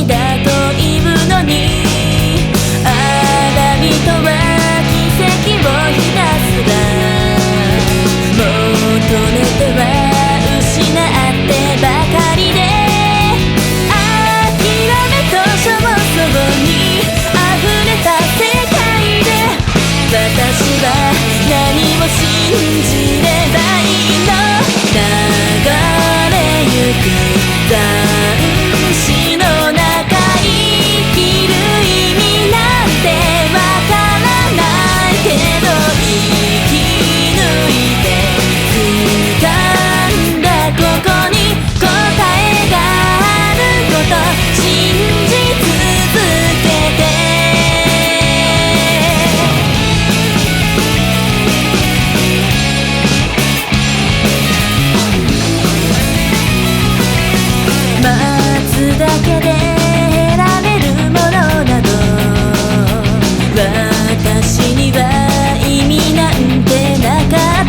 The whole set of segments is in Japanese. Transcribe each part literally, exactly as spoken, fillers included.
先だと言うのに、あだみとは奇跡をひたすら求めては失ってばかりで、諦めと焦燥に溢れた世界で、私は何を信じればいいの。流れゆく残死の中生きる意味なんてわからないけど、生き抜いて掴んだここに答えがあること、信じ続けて。待つだけで得られるものなど、私には意味なんてなかった。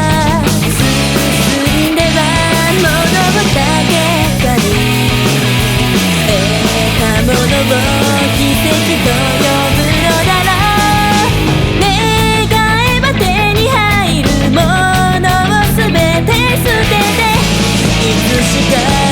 進んでは戻った結果に得たものを奇跡と呼ぶのだろう。願えば手に入るものを全て捨てて、いつしか